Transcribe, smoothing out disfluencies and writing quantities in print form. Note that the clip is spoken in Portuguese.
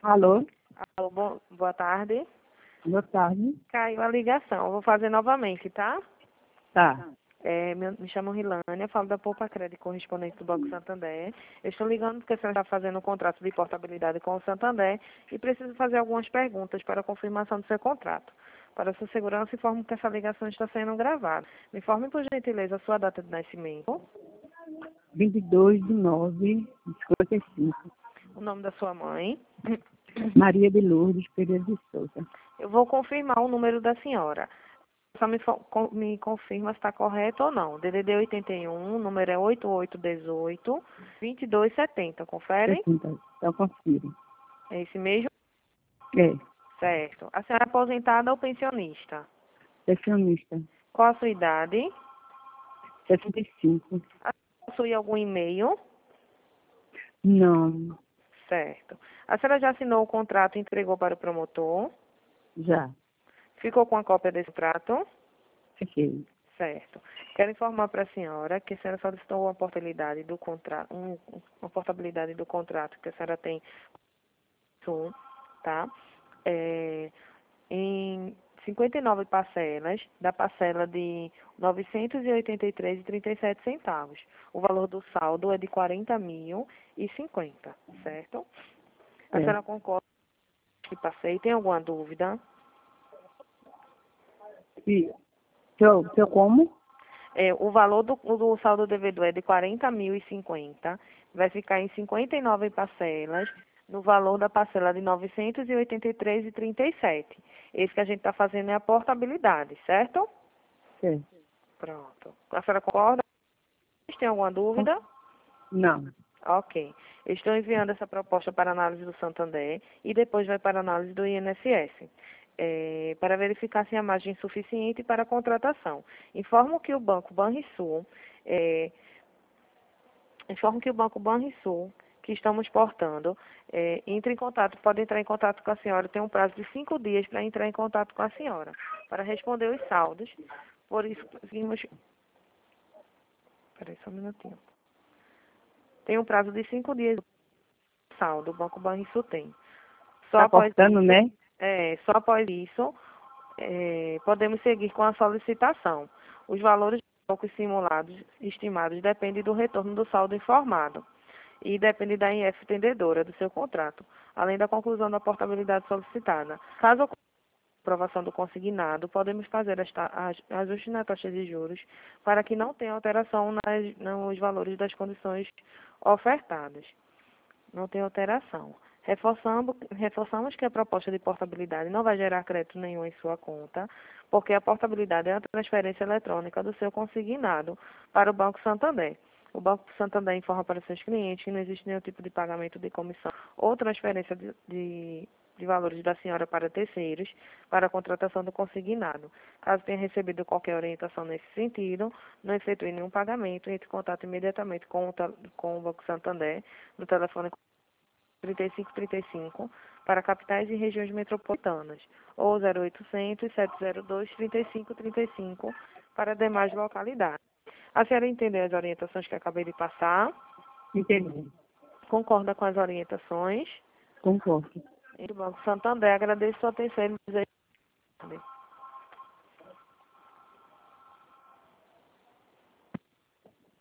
Alô, Alô, boa tarde. boa tarde. Caiu a ligação. Eu vou fazer novamente, tá? Tá. Me chamo Rilânia, falo da Poupa Crédito correspondente do Banco Santander. Eu estou ligando porque a senhora está fazendo um contrato de portabilidade com o Santander e preciso fazer algumas perguntas para a confirmação do seu contrato. Para sua segurança, informo que essa ligação está sendo gravada. Me informe, por gentileza, a sua data de nascimento, 22/9/55. o nome da sua mãe. Maria de Lourdes Pereira de Souza. Eu vou confirmar o número da senhora. Só me confirma se está correto ou não. DDD 81, número é 8818 2270. Confere? Então, confira. É esse mesmo? É, Certo. A senhora é aposentada ou pensionista? pensionista. Qual a sua idade? 65. A senhora possui algum e-mail? Não, Certo. A senhora já assinou o contrato e entregou para o promotor? já. Ficou com a cópia desse contrato? Fiquei. Certo. Quero informar para a senhora que a senhora solicitou uma portabilidade do contrato, uma portabilidade do contrato que a senhora tem, tá? Em 59 parcelas, da parcela de R$ 983,37. O valor do saldo é de 40.050, certo? A É. senhora concorda que passei? Tem alguma dúvida? E seu como? O valor do saldo devedor é de 40.050, vai ficar em 59 parcelas, no valor da parcela de R$ 983,37. Esse que a gente está fazendo é a portabilidade, certo? É. Pronto. A senhora concorda? Tem alguma dúvida? Não. Ok. Eu estou enviando essa proposta para análise do Santander e depois vai para análise do INSS, para verificar se há margem suficiente para a contratação. Informo que o Banco Banrisul, que estamos portando, pode entrar em contato com a senhora, tem um prazo de 5 dias para entrar em contato com a senhora, para responder os saldos. Por isso, conseguimos... Peraí, só um minutinho. Tem um prazo de 5 dias de saldo, o Banco Banrisul tem. Tá cortando, né? Só após isso, podemos seguir com a solicitação. Os valores pouco estimados dependem do retorno do saldo informado e depende da IF vendedora do seu contrato, além da conclusão da portabilidade solicitada. Caso ocorra a aprovação do consignado, podemos fazer ajuste na taxa de juros para que não tenha alteração nos valores das condições ofertadas. Não tem alteração. Reforçamos que a proposta de portabilidade não vai gerar crédito nenhum em sua conta, porque a portabilidade é a transferência eletrônica do seu consignado para o Banco Santander. O Banco Santander informa para seus clientes que não existe nenhum tipo de pagamento de comissão ou transferência de valores da senhora para terceiros para a contratação do consignado. Caso tenha recebido qualquer orientação nesse sentido, não efetue nenhum pagamento, entre em contato imediatamente com o Banco Santander no telefone 3535 para capitais e regiões metropolitanas, ou 0800 702 3535 para demais localidades. A senhora entendeu as orientações que acabei de passar? Entendi. Concorda com as orientações? Concordo. E do Banco Santander, agradeço a sua atenção e desejo